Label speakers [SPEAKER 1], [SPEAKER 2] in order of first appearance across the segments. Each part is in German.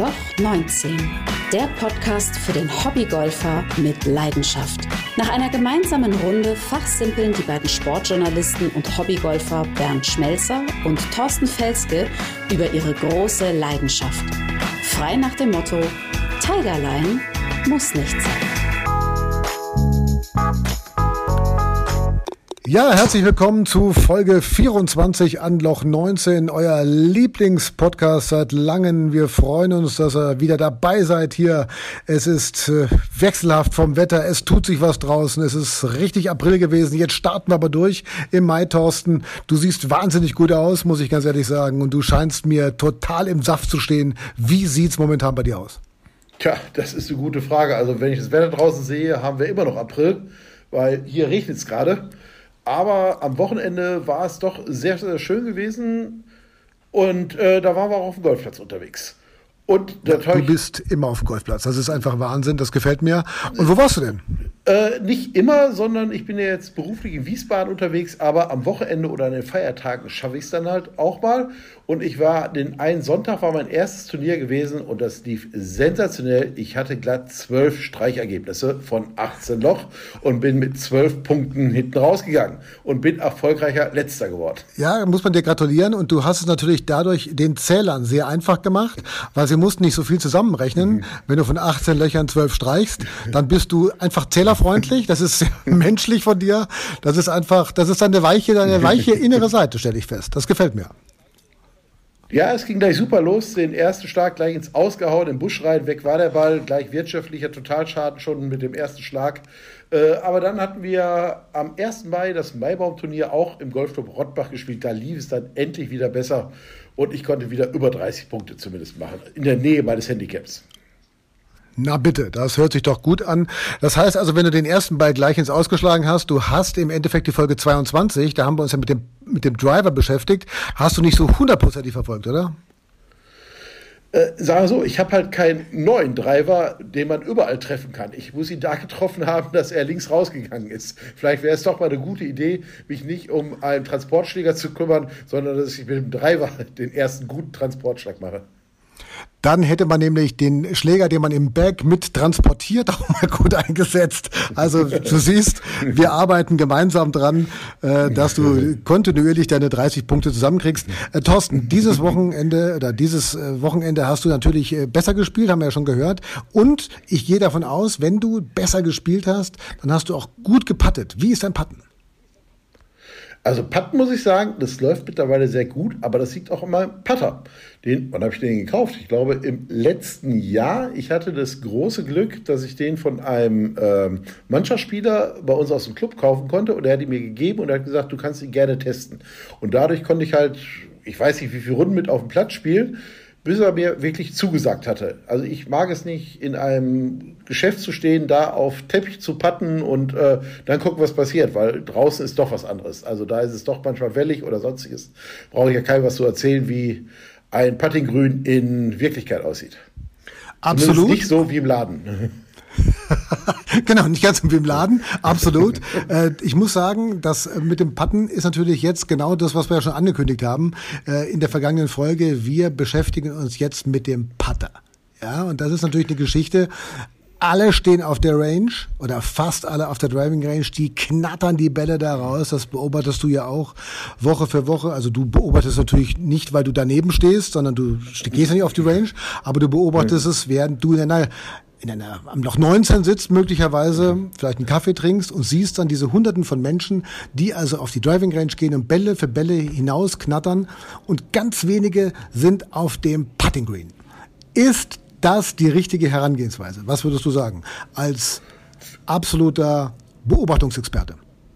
[SPEAKER 1] Loch 19, der Podcast für den Hobbygolfer mit Leidenschaft. Nach einer gemeinsamen Runde fachsimpeln die beiden Sportjournalisten und Hobbygolfer Bernd Schmelzer und Thorsten Felske über ihre große Leidenschaft. Frei nach dem Motto: Tigerline muss nicht sein.
[SPEAKER 2] Ja, herzlich willkommen zu Folge 24 an Loch 19, euer Lieblingspodcast seit langem. Wir freuen uns, dass ihr wieder dabei seid hier. Es ist wechselhaft vom Wetter, es tut sich was draußen, es ist richtig April gewesen. Jetzt starten wir aber durch im Mai, Thorsten. Du siehst wahnsinnig gut aus, muss ich ganz ehrlich sagen, und du scheinst mir total im Saft zu stehen. Wie sieht's momentan bei dir aus?
[SPEAKER 3] Tja, das ist eine gute Frage. Also wenn ich das Wetter draußen sehe, haben wir immer noch April, weil hier regnet es gerade. Aber am Wochenende war es doch sehr, sehr schön gewesen und da waren wir auch auf dem Golfplatz unterwegs. Und
[SPEAKER 2] ja, du bist immer auf dem Golfplatz, das ist einfach Wahnsinn, das gefällt mir. Und wo warst du denn?
[SPEAKER 3] Nicht immer, sondern ich bin ja jetzt beruflich in Wiesbaden unterwegs, aber am Wochenende oder an den Feiertagen schaffe ich es dann halt auch mal. Und ich war, den einen Sonntag war mein erstes Turnier gewesen und das lief sensationell. Ich hatte glatt 12 Streichergebnisse von 18 Loch und bin mit 12 Punkten hinten rausgegangen und bin erfolgreicher Letzter geworden.
[SPEAKER 2] Ja, muss man dir gratulieren, und du hast es natürlich dadurch den Zählern sehr einfach gemacht, weil sie mussten nicht so viel zusammenrechnen. Wenn du von 18 Löchern 12 streichst, dann bist du einfach zählerfreundlich. Das ist sehr menschlich von dir. Das ist einfach, das ist deine weiche innere Seite, stelle ich fest. Das gefällt mir.
[SPEAKER 3] Ja, es ging gleich super los. Den ersten Schlag gleich ins Ausgehauen, im Busch rein, weg war der Ball. Gleich wirtschaftlicher Totalschaden schon mit dem ersten Schlag. Aber dann hatten wir am 1. Mai das Maibaum-Turnier auch im Golfclub Rottbach gespielt. Da lief es dann endlich wieder besser und ich konnte wieder über 30 Punkte zumindest machen. In der Nähe meines Handicaps.
[SPEAKER 2] Na bitte, das hört sich doch gut an. Das heißt also, wenn du den ersten Ball gleich ins Ausgeschlagen hast, du hast im Endeffekt die Folge 22, da haben wir uns ja mit dem Driver beschäftigt, hast du nicht so 100%ig verfolgt, oder?
[SPEAKER 3] Sagen wir so, ich habe halt keinen neuen Driver, den man überall treffen kann. Ich muss ihn da getroffen haben, dass er links rausgegangen ist. Vielleicht wäre es doch mal eine gute Idee, mich nicht um einen Transportschläger zu kümmern, sondern dass ich mit dem Driver den ersten guten Transportschlag mache.
[SPEAKER 2] Dann hätte man nämlich den Schläger, den man im Bag mit transportiert, auch mal gut eingesetzt. Also du siehst, wir arbeiten gemeinsam dran, dass du kontinuierlich deine 30 Punkte zusammenkriegst. Thorsten, dieses Wochenende hast du natürlich besser gespielt, haben wir ja schon gehört. Und ich gehe davon aus, wenn du besser gespielt hast, dann hast du auch gut gepattet. Wie ist dein Patten?
[SPEAKER 3] Also Putten, muss ich sagen, das läuft mittlerweile sehr gut, aber das liegt auch an meinem Putter. Wann habe ich den gekauft? Ich glaube im letzten Jahr. Ich hatte das große Glück, dass ich den von einem Mannschaftsspieler bei uns aus dem Club kaufen konnte, und er hat ihn mir gegeben und er hat gesagt, du kannst ihn gerne testen. Und dadurch konnte ich halt, ich weiß nicht, wie viele Runden mit auf dem Platz spielen, bis er mir wirklich zugesagt hatte. Also ich mag es nicht, in einem Geschäft zu stehen, da auf Teppich zu putten und dann gucken, was passiert, weil draußen ist doch was anderes. Also da ist es doch manchmal wellig oder sonstiges. Brauche ich ja keinem was zu erzählen, wie ein Puttinggrün in Wirklichkeit aussieht.
[SPEAKER 2] Absolut.
[SPEAKER 3] Zumindest nicht so wie im Laden.
[SPEAKER 2] Genau, nicht ganz wie im Laden, absolut. Ich muss sagen, das mit dem Putten ist natürlich jetzt genau das, was wir ja schon angekündigt haben in der vergangenen Folge. Wir beschäftigen uns jetzt mit dem Putter. Ja, und das ist natürlich eine Geschichte. Alle stehen auf der Range oder fast alle auf der Driving Range, die knattern die Bälle da raus. Das beobachtest du ja auch Woche für Woche. Also du beobachtest natürlich nicht, weil du daneben stehst, sondern du gehst ja nicht auf die Range, aber du beobachtest es, während du am Loch 19 sitzt, möglicherweise vielleicht einen Kaffee trinkst und siehst dann diese Hunderten von Menschen, die also auf die Driving Range gehen und Bälle für Bälle hinaus knattern, und ganz wenige sind auf dem Putting Green. Ist das die richtige Herangehensweise? Was würdest du sagen als absoluter Beobachtungsexperte?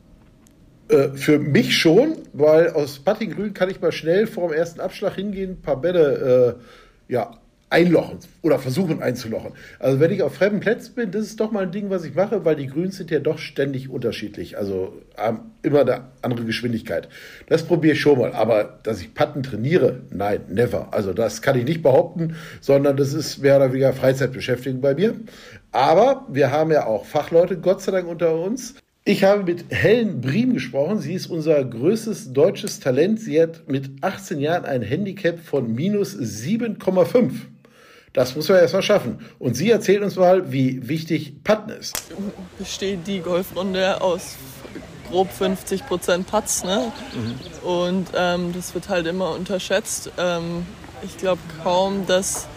[SPEAKER 3] Für mich schon, weil aus Putting Grün kann ich mal schnell vor dem ersten Abschlag hingehen, ein paar Bälle einlochen oder versuchen einzulochen. Also wenn ich auf fremden Plätzen bin, das ist doch mal ein Ding, was ich mache, weil die Grüns sind ja doch ständig unterschiedlich. Also haben immer eine andere Geschwindigkeit. Das probiere ich schon mal. Aber dass ich Putten trainiere, nein, never. Also das kann ich nicht behaupten, sondern das ist mehr oder weniger Freizeitbeschäftigung bei mir. Aber wir haben ja auch Fachleute, Gott sei Dank, unter uns. Ich habe mit Helen Briem gesprochen. Sie ist unser größtes deutsches Talent. Sie hat mit 18 Jahren ein Handicap von minus 7,5. Das muss man erstmal schaffen. Und Sie erzählen uns mal, wie wichtig Putten ist.
[SPEAKER 4] Besteht die Golfrunde aus grob 50% Putts, ne? Und das wird halt immer unterschätzt. Ich glaube kaum, dass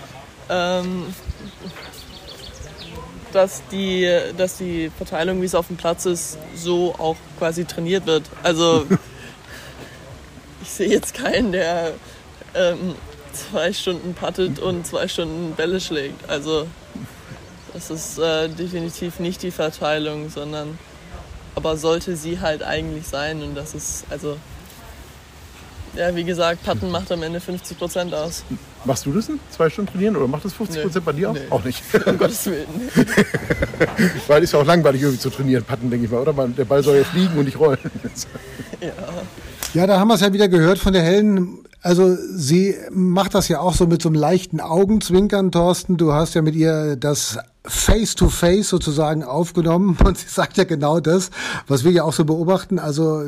[SPEAKER 4] die Verteilung, wie es auf dem Platz ist, so auch quasi trainiert wird. Also ich sehe jetzt keinen, der 2 Stunden puttet und 2 Stunden Bälle schlägt. Also das ist definitiv nicht die Verteilung, aber sollte sie halt eigentlich sein. Und das ist, also, ja, wie gesagt, Putten macht am Ende 50% aus.
[SPEAKER 3] Machst du das denn? 2 Stunden trainieren oder macht das 50% bei dir auch?
[SPEAKER 4] Nee.
[SPEAKER 3] Auch nicht.
[SPEAKER 4] Um Gottes Willen.
[SPEAKER 3] Weil es ist ja auch langweilig irgendwie zu trainieren, Putten, denke ich mal, oder? Der Ball soll ja fliegen und nicht rollen.
[SPEAKER 2] Ja, da haben wir es ja wieder gehört von der Helen. Also sie macht das ja auch so mit so einem leichten Augenzwinkern, Thorsten. Du hast ja mit ihr das Face-to-Face sozusagen aufgenommen und sie sagt ja genau das, was wir ja auch so beobachten. Also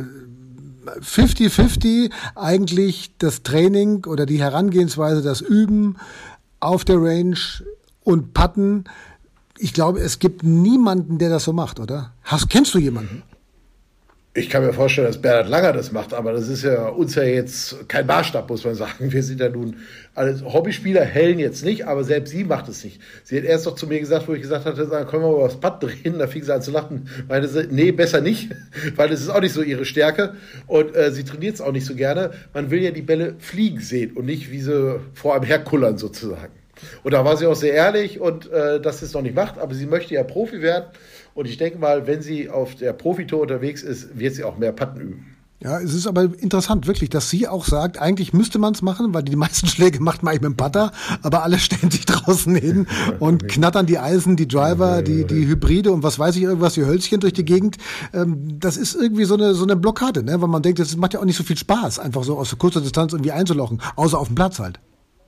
[SPEAKER 2] 50-50 eigentlich das Training oder die Herangehensweise, das Üben auf der Range und Putten. Ich glaube, es gibt niemanden, der das so macht, oder? Kennst du jemanden?
[SPEAKER 3] Ich kann mir vorstellen, dass Bernhard Langer das macht, aber das ist ja uns ja jetzt kein Maßstab, muss man sagen. Wir sind ja nun alles Hobbyspieler, Helen jetzt nicht, aber selbst sie macht es nicht. Sie hat erst noch zu mir gesagt, wo ich gesagt hatte, können wir mal was Putt drehen, da fing sie an zu lachen. Meinte sie, nee, besser nicht, weil das ist auch nicht so ihre Stärke und sie trainiert es auch nicht so gerne. Man will ja die Bälle fliegen sehen und nicht, wie sie vor einem herkullern sozusagen. Und da war sie auch sehr ehrlich und dass sie es noch nicht macht, aber sie möchte ja Profi werden. Und ich denke mal, wenn sie auf der Profitour unterwegs ist, wird sie auch mehr Putten üben.
[SPEAKER 2] Ja, es ist aber interessant, wirklich, dass sie auch sagt, eigentlich müsste man es machen, weil die meisten Schläge macht man eigentlich mit dem Putter, aber alle stellen sich draußen hin und knattern die Eisen, die Driver, die Hybride und was weiß ich, irgendwas, die Hölzchen durch die Gegend. Das ist irgendwie so eine Blockade, ne? Weil man denkt, das macht ja auch nicht so viel Spaß, einfach so aus kurzer Distanz irgendwie einzulochen, außer auf dem Platz halt.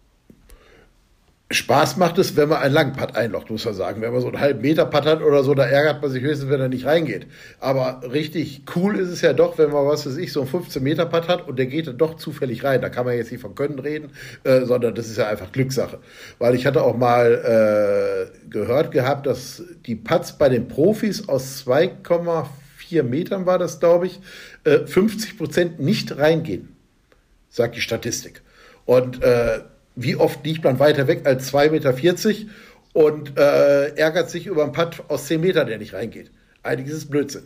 [SPEAKER 3] Spaß macht es, wenn man einen langen Putt einlocht, muss man sagen. Wenn man so einen halben Meter Putt hat oder so, da ärgert man sich höchstens, wenn er nicht reingeht. Aber richtig cool ist es ja doch, wenn man, was weiß ich, so einen 15 Meter Putt hat und der geht dann doch zufällig rein. Da kann man jetzt nicht von Können reden, sondern das ist ja einfach Glückssache. Weil ich hatte auch mal gehört gehabt, dass die Putts bei den Profis aus 2,4 Metern war das, glaube ich, 50% nicht reingehen, sagt die Statistik. Und wie oft liegt man weiter weg als 2,40 Meter und ärgert sich über einen Putt aus 10 Metern, der nicht reingeht. Eigentlich ist es Blödsinn.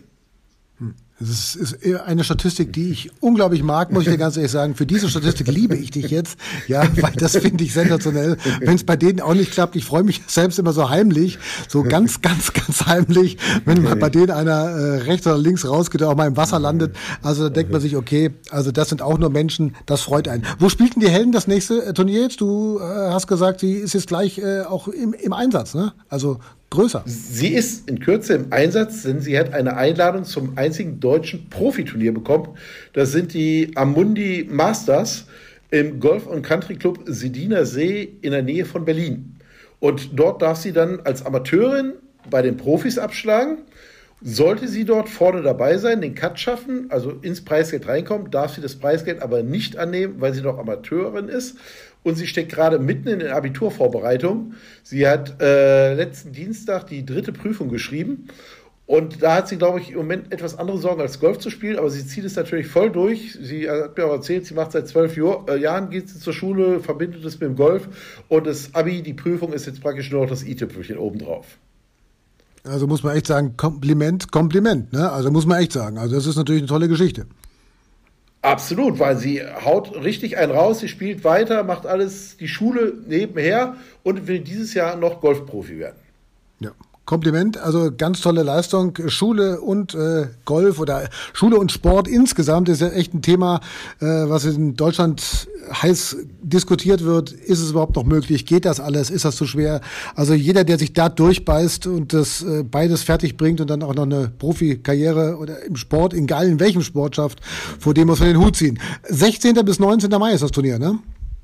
[SPEAKER 2] Das ist eine Statistik, die ich unglaublich mag, muss ich dir ganz ehrlich sagen. Für diese Statistik liebe ich dich jetzt, ja, weil das finde ich sensationell. Wenn es bei denen auch nicht klappt, ich freue mich selbst immer so heimlich, so ganz, ganz, ganz heimlich, wenn mal bei denen einer rechts oder links rausgeht, der auch mal im Wasser landet. Also da denkt man sich, okay, also das sind auch nur Menschen, das freut einen. Wo spielt denn die Helen das nächste Turnier jetzt? Du hast gesagt, sie ist jetzt gleich auch im Einsatz, ne? Also größer.
[SPEAKER 3] Sie ist in Kürze im Einsatz, denn sie hat eine Einladung zum einzigen deutschen Profiturnier bekommen. Das sind die Amundi Masters im Golf- und Country Club Sediner See in der Nähe von Berlin. Und dort darf sie dann als Amateurin bei den Profis abschlagen. Sollte sie dort vorne dabei sein, den Cut schaffen, also ins Preisgeld reinkommen, darf sie das Preisgeld aber nicht annehmen, weil sie noch Amateurin ist. Und sie steckt gerade mitten in der Abiturvorbereitung. Sie hat letzten Dienstag die 3. Prüfung geschrieben. Und da hat sie, glaube ich, im Moment etwas andere Sorgen als Golf zu spielen. Aber sie zieht es natürlich voll durch. Sie hat mir auch erzählt, sie macht seit 12 Jahren, geht sie zur Schule, verbindet es mit dem Golf. Und das Abi, die Prüfung, ist jetzt praktisch nur noch das i-Tüpfelchen obendrauf.
[SPEAKER 2] Also muss man echt sagen, Kompliment, ne? Also muss man echt sagen. Also das ist natürlich eine tolle Geschichte.
[SPEAKER 3] Absolut, weil sie haut richtig einen raus, sie spielt weiter, macht alles, die Schule nebenher und will dieses Jahr noch Golfprofi werden.
[SPEAKER 2] Ja. Kompliment, also ganz tolle Leistung. Schule und Golf oder Schule und Sport insgesamt ist ja echt ein Thema, was in Deutschland heiß diskutiert wird. Ist es überhaupt noch möglich? Geht das alles? Ist das zu schwer? Also jeder, der sich da durchbeißt und das beides fertig bringt und dann auch noch eine Profikarriere oder im Sport, egal in welchem Sport schafft, vor dem muss man den Hut ziehen. 16. bis 19. Mai ist das Turnier, ne?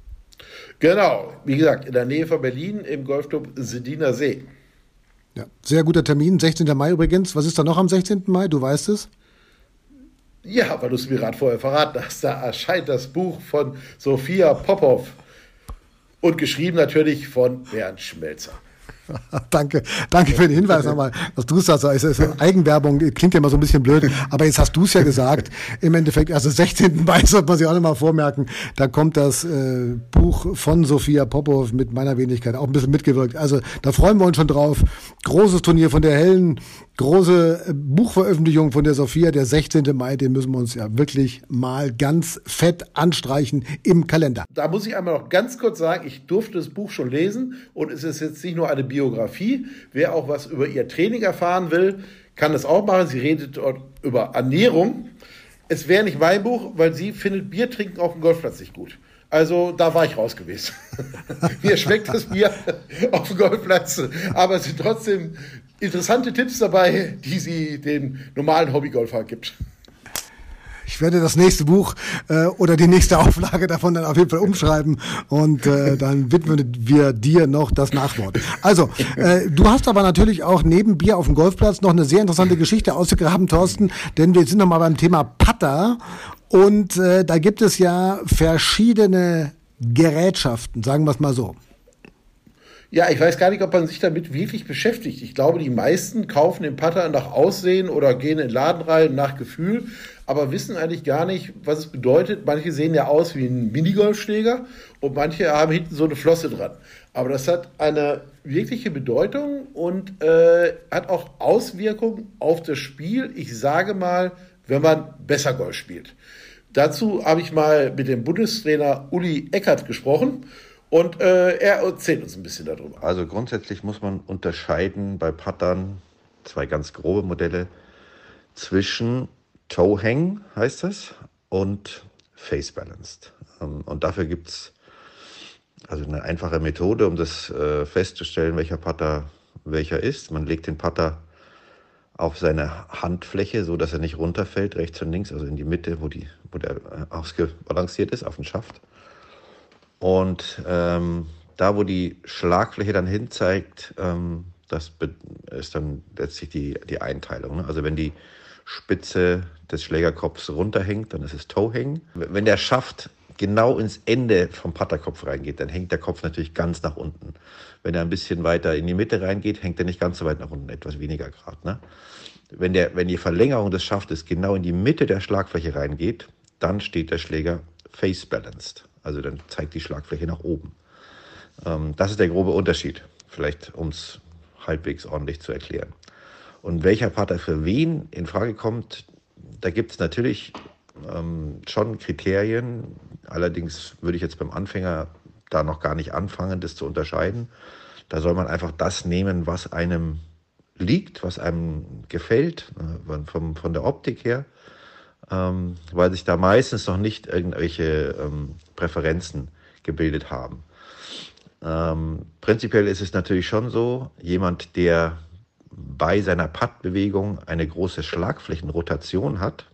[SPEAKER 3] Genau, wie gesagt, in der Nähe von Berlin im Golfclub Sediner See.
[SPEAKER 2] Ja, sehr guter Termin, 16. Mai übrigens. Was ist da noch am 16. Mai? Du weißt es?
[SPEAKER 3] Ja, weil du es mir gerade vorher verraten hast. Da erscheint das Buch von Sophia Popov. Und geschrieben natürlich von Bernd Schmelzer.
[SPEAKER 2] Danke für den Hinweis nochmal, dass du es sagst. Es ist Eigenwerbung, klingt ja immer so ein bisschen blöd, aber jetzt hast du es ja gesagt. Im Endeffekt, also 16. Mai sollte man sich auch nochmal vormerken, da kommt das Buch von Sophia Popov mit meiner Wenigkeit auch ein bisschen mitgewirkt. Also da freuen wir uns schon drauf. Großes Turnier von der Helen, große Buchveröffentlichung von der Sophia, der 16. Mai, den müssen wir uns ja wirklich mal ganz fett anstreichen im Kalender.
[SPEAKER 3] Da muss ich einmal noch ganz kurz sagen, ich durfte das Buch schon lesen und es ist jetzt nicht nur eine Biografie. Wer auch was über ihr Training erfahren will, kann das auch machen. Sie redet dort über Ernährung. Es wäre nicht mein Buch, weil sie findet Bier trinken auf dem Golfplatz nicht gut. Also da war ich raus gewesen. Mir schmeckt das Bier auf dem Golfplatz, aber es sind trotzdem interessante Tipps dabei, die sie den normalen Hobbygolfer gibt.
[SPEAKER 2] Ich werde das nächste Buch oder die nächste Auflage davon dann auf jeden Fall umschreiben und dann widmen wir dir noch das Nachwort. Also, du hast aber natürlich auch neben Bier auf dem Golfplatz noch eine sehr interessante Geschichte ausgegraben, Thorsten, denn wir sind noch mal beim Thema Putter und da gibt es ja verschiedene Gerätschaften, sagen wir es mal so.
[SPEAKER 3] Ja, ich weiß gar nicht, ob man sich damit wirklich beschäftigt. Ich glaube, die meisten kaufen den Putter nach Aussehen oder gehen in den Laden rein nach Gefühl, aber wissen eigentlich gar nicht, was es bedeutet. Manche sehen ja aus wie ein Minigolfschläger und manche haben hinten so eine Flosse dran. Aber das hat eine wirkliche Bedeutung und hat auch Auswirkungen auf das Spiel. Ich sage mal, wenn man besser Golf spielt. Dazu habe ich mal mit dem Bundestrainer Uli Eckert gesprochen. Und er erzählt uns ein bisschen darüber.
[SPEAKER 5] Also grundsätzlich muss man unterscheiden bei Puttern, zwei ganz grobe Modelle, zwischen Toe Hang, heißt das, und Face Balanced. Und dafür gibt es also eine einfache Methode, um das festzustellen, welcher Putter welcher ist. Man legt den Putter auf seine Handfläche, so dass er nicht runterfällt, rechts und links, also in die Mitte, wo der ausgebalanciert ist, auf den Schaft. Und da, wo die Schlagfläche dann hin zeigt, das ist dann letztlich die Einteilung. Ne? Also wenn die Spitze des Schlägerkopfs runterhängt, dann ist es Toe Hang. Wenn der Schaft genau ins Ende vom Putterkopf reingeht, dann hängt der Kopf natürlich ganz nach unten. Wenn er ein bisschen weiter in die Mitte reingeht, hängt er nicht ganz so weit nach unten, etwas weniger Grad. Ne? Wenn die Verlängerung des Schaftes genau in die Mitte der Schlagfläche reingeht, dann steht der Schläger Face Balanced. Also dann zeigt die Schlagfläche nach oben. Das ist der grobe Unterschied, vielleicht um es halbwegs ordentlich zu erklären. Und welcher Putter für wen in Frage kommt, da gibt es natürlich schon Kriterien. Allerdings würde ich jetzt beim Anfänger da noch gar nicht anfangen, das zu unterscheiden. Da soll man einfach das nehmen, was einem liegt, was einem gefällt, von der Optik her. Weil sich da meistens noch nicht irgendwelche Präferenzen gebildet haben. Prinzipiell ist es natürlich schon so, jemand, der bei seiner Puttbewegung eine große Schlagflächenrotation hat,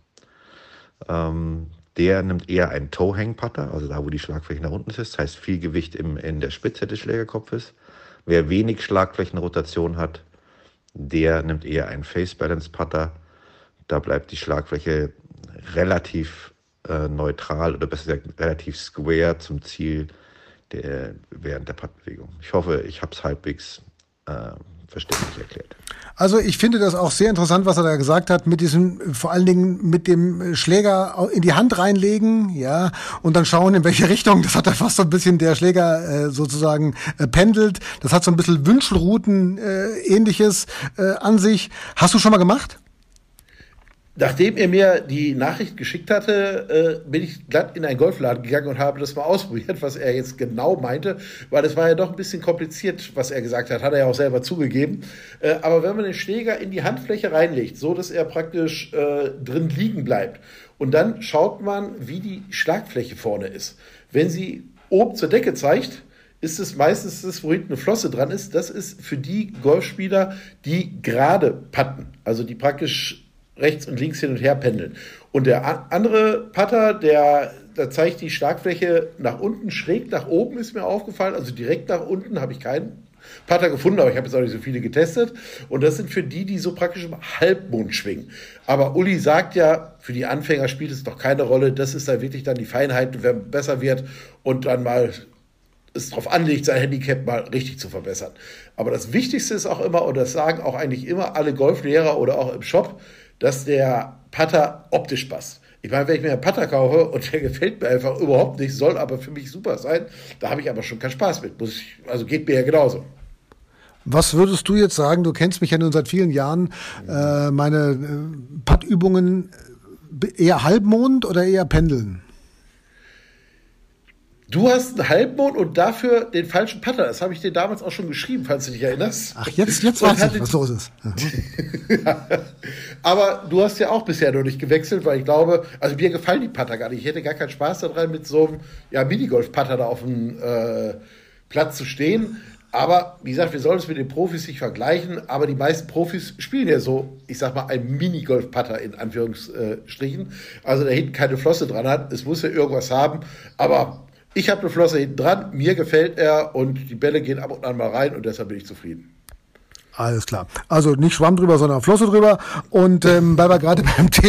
[SPEAKER 5] der nimmt eher einen Toe-Hang-Putter, also da, wo die Schlagfläche nach unten ist, das heißt viel Gewicht in der Spitze des Schlägerkopfes. Wer wenig Schlagflächenrotation hat, der nimmt eher einen Face-Balance-Putter. Da bleibt die Schlagfläche relativ neutral oder besser gesagt relativ square zum Ziel während der Puttbewegung. Ich hoffe, ich habe es halbwegs verständlich erklärt.
[SPEAKER 2] Also ich finde das auch sehr interessant, was er da gesagt hat, mit diesem, vor allen Dingen mit dem Schläger in die Hand reinlegen, ja, und dann schauen, in welche Richtung. Das hat da fast so ein bisschen der Schläger sozusagen pendelt. Das hat so ein bisschen Wünschelrouten ähnliches an sich. Hast du schon mal gemacht?
[SPEAKER 3] Nachdem er mir die Nachricht geschickt hatte, bin ich glatt in einen Golfladen gegangen und habe das mal ausprobiert, was er jetzt genau meinte, weil es war ja doch ein bisschen kompliziert, was er gesagt hat er ja auch selber zugegeben. Aber wenn man den Schläger in die Handfläche reinlegt, so dass er praktisch drin liegen bleibt und dann schaut man, wie die Schlagfläche vorne ist. Wenn sie oben zur Decke zeigt, ist es meistens das, wo hinten eine Flosse dran ist. Das ist für die Golfspieler, die gerade putten, also die praktisch rechts und links hin und her pendeln. Und der andere Putter, da zeigt die Schlagfläche nach unten, schräg nach oben ist mir aufgefallen, also direkt nach unten habe ich keinen Putter gefunden, aber ich habe jetzt auch nicht so viele getestet. Und das sind für die so praktisch im Halbmond schwingen. Aber Uli sagt ja, für die Anfänger spielt es doch keine Rolle. Das ist da wirklich dann die Feinheit, wer besser wird und dann mal es darauf anlegt, sein Handicap mal richtig zu verbessern. Aber das Wichtigste ist auch immer, und das sagen auch eigentlich immer alle Golflehrer oder auch im Shop, dass der Putter optisch passt. Ich meine, wenn ich mir einen Putter kaufe und der gefällt mir einfach überhaupt nicht, soll aber für mich super sein, da habe ich aber schon keinen Spaß mit. Also geht mir ja genauso.
[SPEAKER 2] Was würdest du jetzt sagen? Du kennst mich ja nun seit vielen Jahren. Meine Puttübungen eher Halbmond oder eher Pendeln?
[SPEAKER 3] Du hast einen Halbmond und dafür den falschen Putter. Das habe ich dir damals auch schon geschrieben, falls du dich erinnerst.
[SPEAKER 2] Ach, jetzt weiß ich, was los ist.
[SPEAKER 3] Ja. Aber du hast ja auch bisher noch nicht gewechselt, weil ich glaube, also mir gefallen die Putter gar nicht. Ich hätte gar keinen Spaß daran, mit so einem Minigolf-Putter da auf dem Platz zu stehen. Aber wie gesagt, wir sollen es mit den Profis nicht vergleichen, aber die meisten Profis spielen ja so, ich sag mal, einen Minigolf-Putter in Anführungsstrichen. Also der hinten keine Flosse dran hat. Es muss ja irgendwas haben, aber ich habe eine Flosse hinten dran, mir gefällt er und die Bälle gehen ab und an mal rein und deshalb bin ich zufrieden.
[SPEAKER 2] Alles klar. Also nicht Schwamm drüber, sondern Flosse drüber. Und weil wir gerade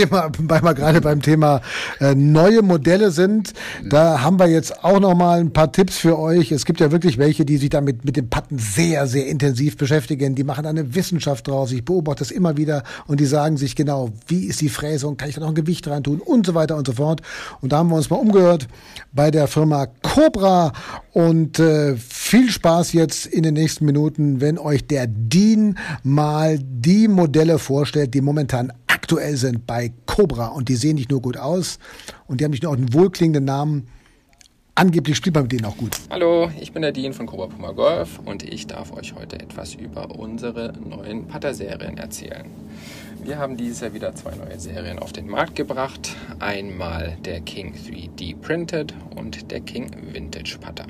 [SPEAKER 2] beim Thema neue Modelle sind, da haben wir jetzt auch noch mal ein paar Tipps für euch. Es gibt ja wirklich welche, die sich damit mit dem Putten sehr, sehr intensiv beschäftigen. Die machen eine Wissenschaft draus. Ich beobachte das immer wieder und die sagen sich genau, wie ist die Fräsung, kann ich da noch ein Gewicht rein tun und so weiter und so fort. Und da haben wir uns mal umgehört bei der Firma Cobra und viel Spaß jetzt in den nächsten Minuten, wenn euch der Dean mal die Modelle vorstellt, die momentan aktuell sind bei Cobra. Und die sehen nicht nur gut aus und die haben nicht nur auch einen wohlklingenden Namen. Angeblich spielt man mit denen auch gut.
[SPEAKER 6] Hallo, ich bin der Dean von Cobra Puma Golf und ich darf euch heute etwas über unsere neuen Putter-Serien erzählen. Wir haben dieses Jahr wieder 2 neue Serien auf den Markt gebracht. Einmal der King 3D Printed und der King Vintage Putter.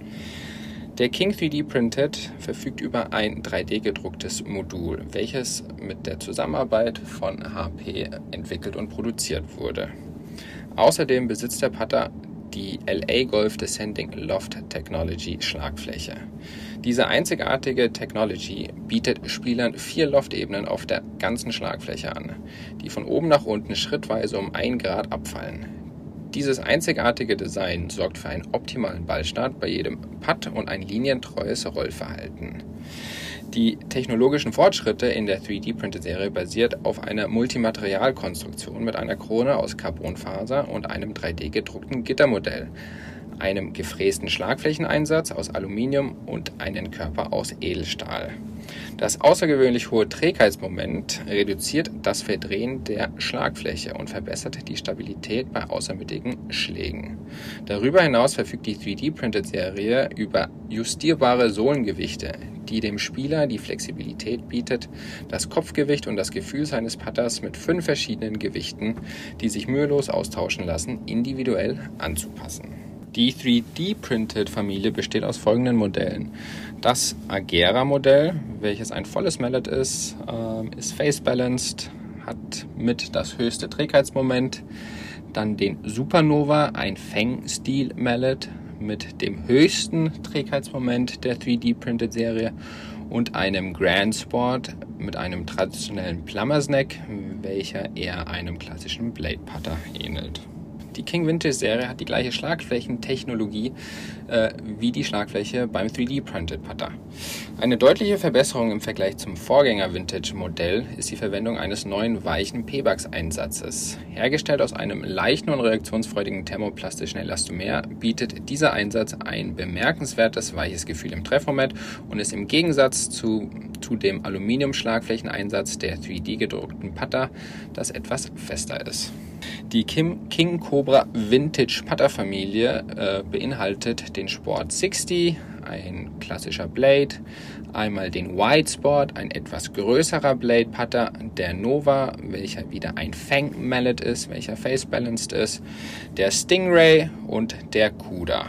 [SPEAKER 6] Der King 3D Printed verfügt über ein 3D-gedrucktes Modul, welches mit der Zusammenarbeit von HP entwickelt und produziert wurde. Außerdem besitzt der Putter die LA Golf Descending Loft Technology Schlagfläche. Diese einzigartige Technology bietet Spielern 4 Loftebenen auf der ganzen Schlagfläche an, die von oben nach unten schrittweise um 1 Grad abfallen. Dieses einzigartige Design sorgt für einen optimalen Ballstart bei jedem Putt und ein linientreues Rollverhalten. Die technologischen Fortschritte in der 3D-Printed-Serie basiert auf einer Multimaterialkonstruktion mit einer Krone aus Carbonfaser und einem 3D-gedruckten Gittermodell, einem gefrästen Schlagflächeneinsatz aus Aluminium und einen Körper aus Edelstahl. Das außergewöhnlich hohe Trägheitsmoment reduziert das Verdrehen der Schlagfläche und verbessert die Stabilität bei außermittigen Schlägen. Darüber hinaus verfügt die 3D-Printed-Serie über justierbare Sohlengewichte, die dem Spieler die Flexibilität bietet, das Kopfgewicht und das Gefühl seines Putters mit 5 verschiedenen Gewichten, die sich mühelos austauschen lassen, individuell anzupassen. Die 3D-Printed-Familie besteht aus folgenden Modellen. Das Agera-Modell, welches ein volles Mallet ist face-balanced, hat mit das höchste Trägheitsmoment. Dann den Supernova, ein Feng-Stil-Mallet mit dem höchsten Trägheitsmoment der 3D-Printed-Serie und einem Grand Sport mit einem traditionellen Plumber's-Neck, welcher eher einem klassischen Blade-Putter ähnelt. Die King Vintage Serie hat die gleiche Schlagflächentechnologie wie die Schlagfläche beim 3D Printed Putter. Eine deutliche Verbesserung im Vergleich zum Vorgänger Vintage Modell ist die Verwendung eines neuen weichen Pebax-Einsatzes. Hergestellt aus einem leichten und reaktionsfreudigen thermoplastischen Elastomer bietet dieser Einsatz ein bemerkenswertes weiches Gefühl im Treffmoment und ist im Gegensatz zu dem Aluminium-Schlagflächeneinsatz der 3D gedruckten Putter, das etwas fester ist. Die King Cobra Vintage Putter Familie beinhaltet den Sport 60, ein klassischer Blade, einmal den Wide Sport, ein etwas größerer Blade Putter, der Nova, welcher wieder ein Fang Mallet ist, welcher face balanced ist, der Stingray und der Cuda.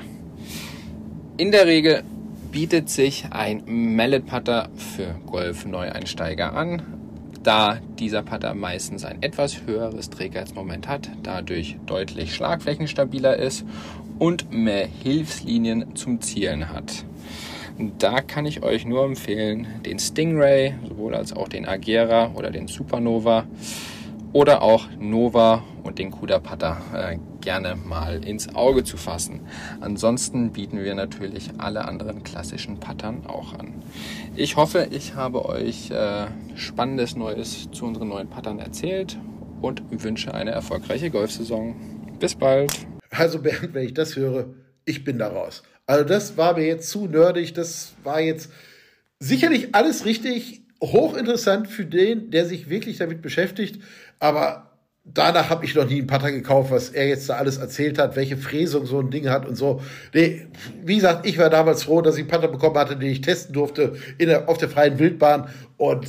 [SPEAKER 6] In der Regel bietet sich ein Mallet Putter für Golf-Neueinsteiger an, da dieser Putter meistens ein etwas höheres Trägheitsmoment hat, dadurch deutlich schlagflächenstabiler ist und mehr Hilfslinien zum Zielen hat. Da kann ich euch nur empfehlen, den Stingray, sowohl als auch den Agera oder den Supernova. oder auch Nova und den Cuda Putter gerne mal ins Auge zu fassen. Ansonsten bieten wir natürlich alle anderen klassischen Puttern auch an. Ich hoffe, ich habe euch Spannendes Neues zu unseren neuen Puttern erzählt und wünsche eine erfolgreiche Golfsaison. Bis bald.
[SPEAKER 3] Also Bernd, wenn ich das höre, ich bin da raus. Also das war mir jetzt zu nerdig, das war jetzt sicherlich alles richtig, hochinteressant für den, der sich wirklich damit beschäftigt, aber danach habe ich noch nie einen Putter gekauft, was er jetzt da alles erzählt hat, welche Fräsung so ein Ding hat und so. Nee, wie gesagt, ich war damals froh, dass ich einen Putter bekommen hatte, den ich testen durfte auf der freien Wildbahn und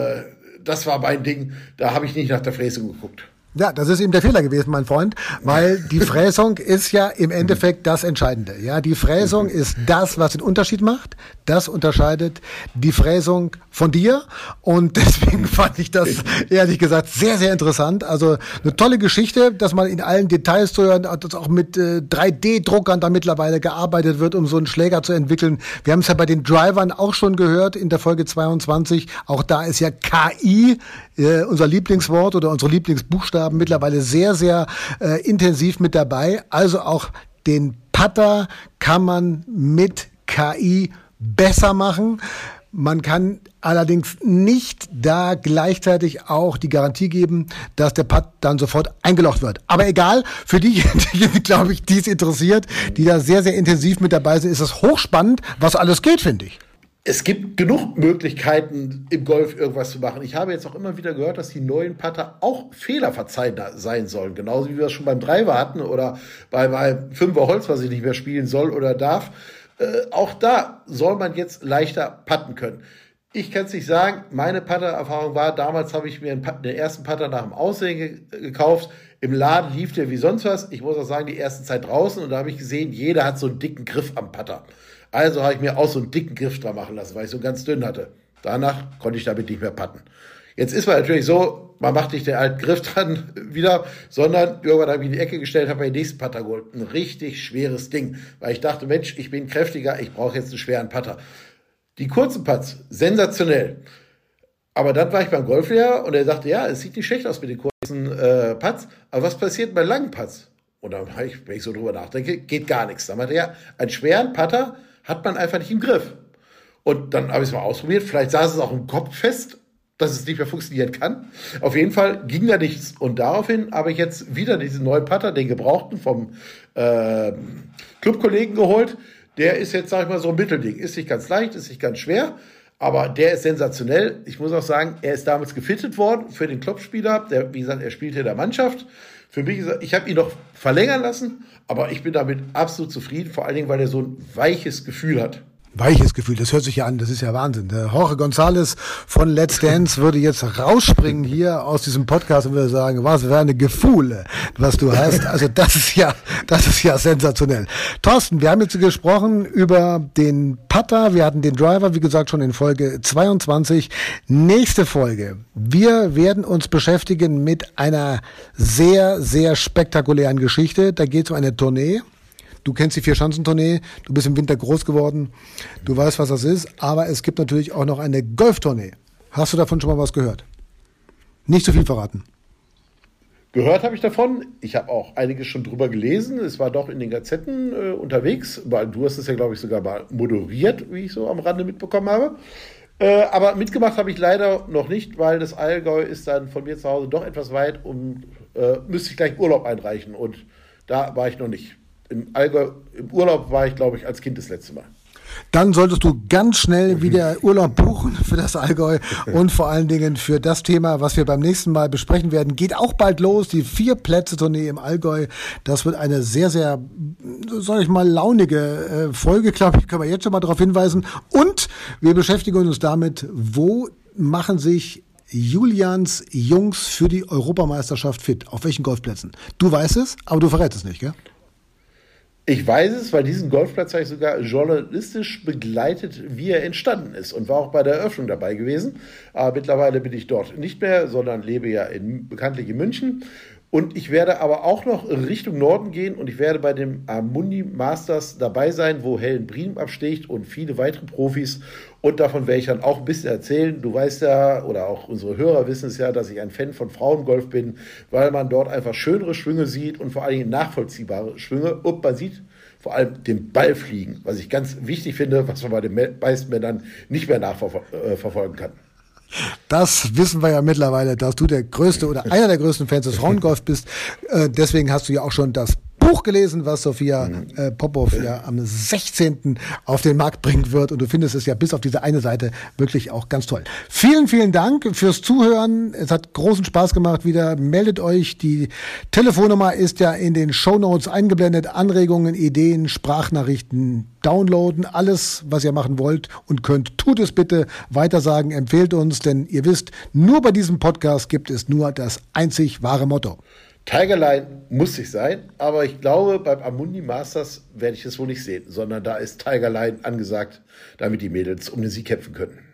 [SPEAKER 3] das war mein Ding, da habe ich nicht nach der Fräsung geguckt.
[SPEAKER 2] Ja, das ist eben der Fehler gewesen, mein Freund, weil die Fräsung ist ja im Endeffekt das Entscheidende. Ja, die Fräsung ist das, was den Unterschied macht. Das unterscheidet die Fräsung von dir und deswegen fand ich das ehrlich gesagt sehr, sehr interessant. Also eine tolle Geschichte, dass man in allen Details zu hören, dass auch mit 3D-Druckern da mittlerweile gearbeitet wird, um so einen Schläger zu entwickeln. Wir haben es ja bei den Drivern auch schon gehört in der Folge 22. Auch da ist ja KI unser Lieblingswort oder unsere Lieblingsbuchstaben mittlerweile sehr, sehr intensiv mit dabei. Also auch den Putter kann man mit KI besser machen. Man kann allerdings nicht da gleichzeitig auch die Garantie geben, dass der Putt dann sofort eingelocht wird. Aber egal, für diejenigen, glaube ich, die es interessiert, die da sehr, sehr intensiv mit dabei sind, ist es hochspannend, was alles geht, finde ich.
[SPEAKER 3] Es gibt genug Möglichkeiten, im Golf irgendwas zu machen. Ich habe jetzt auch immer wieder gehört, dass die neuen Putter auch fehlerverzeihender sein sollen. Genauso wie wir es schon beim Driver hatten oder beim 5er Holz, was ich nicht mehr spielen soll oder darf. Auch da soll man jetzt leichter putten können. Ich kann es nicht sagen, meine Putter-Erfahrung war, damals habe ich mir den ersten Putter nach dem Aussehen gekauft. Im Laden lief der wie sonst was. Ich muss auch sagen, die erste Zeit draußen und da habe ich gesehen, jeder hat so einen dicken Griff am Putter. Also habe ich mir auch so einen dicken Griff dran machen lassen, weil ich so ganz dünn hatte. Danach konnte ich damit nicht mehr putten. Jetzt ist man natürlich so, man macht nicht den alten Griff dran wieder, sondern irgendwann habe ich in die Ecke gestellt, habe mir den nächsten Putter geholt. Ein richtig schweres Ding, weil ich dachte, Mensch, ich bin kräftiger, ich brauche jetzt einen schweren Putter. Die kurzen Putts, sensationell. Aber dann war ich beim Golflehrer und er sagte, ja, es sieht nicht schlecht aus mit den kurzen Putts, aber was passiert bei langen Putts? Und dann habe ich, wenn ich so drüber nachdenke, geht gar nichts. Dann meinte er, einen schweren Putter hat man einfach nicht im Griff. Und dann habe ich es mal ausprobiert. Vielleicht saß es auch im Kopf fest, dass es nicht mehr funktionieren kann. Auf jeden Fall ging da nichts. Und daraufhin habe ich jetzt wieder diesen neuen Putter, den gebrauchten vom Clubkollegen geholt. Der ist jetzt, sag ich mal, so ein Mittelding. Ist nicht ganz leicht, ist nicht ganz schwer, aber der ist sensationell. Ich muss auch sagen, er ist damals gefittet worden für den Clubspieler. Der, wie gesagt, er spielte in der Mannschaft. Für mich, ich habe ihn noch verlängern lassen, aber ich bin damit absolut zufrieden, vor allen Dingen, weil er so ein weiches Gefühl hat.
[SPEAKER 2] Weiches Gefühl, das hört sich ja an, das ist ja Wahnsinn. Der Jorge González von Let's Dance würde jetzt rausspringen hier aus diesem Podcast und würde sagen, was für eine Gefühle, was du hast. Also das ist ja sensationell. Thorsten, wir haben jetzt gesprochen über den Putter, wir hatten den Driver, wie gesagt, schon in Folge 22. Nächste Folge. Wir werden uns beschäftigen mit einer sehr, sehr spektakulären Geschichte. Da geht es um eine Tournee. Du kennst die Vierschanzentournee, du bist im Winter groß geworden, du weißt, was das ist, aber es gibt natürlich auch noch eine Golftournee. Hast du davon schon mal was gehört? Nicht so viel verraten.
[SPEAKER 3] Gehört habe ich davon. Ich habe auch einiges schon drüber gelesen. Es war doch in den Gazetten unterwegs, weil du hast es ja, glaube ich, sogar mal moderiert, wie ich so am Rande mitbekommen habe. Aber mitgemacht habe ich leider noch nicht, weil das Allgäu ist dann von mir zu Hause doch etwas weit und müsste ich gleich Urlaub einreichen. Und da war ich noch nicht. Im Allgäu, im Urlaub war ich, glaube ich, als Kind das letzte Mal.
[SPEAKER 2] Dann solltest du ganz schnell wieder Urlaub buchen für das Allgäu und vor allen Dingen für das Thema, was wir beim nächsten Mal besprechen werden. Geht auch bald los, die 4-Plätze-Tournee im Allgäu. Das wird eine sehr, sehr, sag ich mal, launige Folge, glaube ich, können wir jetzt schon mal darauf hinweisen. Und wir beschäftigen uns damit, wo machen sich Julians Jungs für die Europameisterschaft fit? Auf welchen Golfplätzen? Du weißt es, aber du verrätst es nicht, gell?
[SPEAKER 3] Ich weiß es, weil diesen Golfplatz habe ich sogar journalistisch begleitet, wie er entstanden ist und war auch bei der Eröffnung dabei gewesen. Aber mittlerweile bin ich dort nicht mehr, sondern lebe ja bekanntlich in München. Und ich werde aber auch noch Richtung Norden gehen und ich werde bei dem Amundi Masters dabei sein, wo Helen Briem absticht und viele weitere Profis. Und davon werde ich dann auch ein bisschen erzählen. Du weißt ja, oder auch unsere Hörer wissen es ja, dass ich ein Fan von Frauengolf bin, weil man dort einfach schönere Schwünge sieht und vor allen Dingen nachvollziehbare Schwünge. Und man sieht vor allem den Ball fliegen, was ich ganz wichtig finde, was man bei den meisten Männern nicht mehr nachverfolgen kann.
[SPEAKER 2] Das wissen wir ja mittlerweile, dass du der größte oder einer der größten Fans des Frauengolf bist. Deswegen hast du ja auch schon das Buch gelesen, was Sophia Popov ja am 16. auf den Markt bringen wird. Und du findest es ja bis auf diese eine Seite wirklich auch ganz toll. Vielen, vielen Dank fürs Zuhören. Es hat großen Spaß gemacht wieder. Meldet euch. Die Telefonnummer ist ja in den Shownotes eingeblendet. Anregungen, Ideen, Sprachnachrichten, downloaden. Alles, was ihr machen wollt und könnt, tut es bitte. Weitersagen, empfehlt uns, denn ihr wisst, nur bei diesem Podcast gibt es nur das einzig wahre Motto.
[SPEAKER 3] Tigerline muss ich sein, aber ich glaube, beim Amundi Masters werde ich es wohl nicht sehen, sondern da ist Tigerline angesagt, damit die Mädels um den Sieg kämpfen können.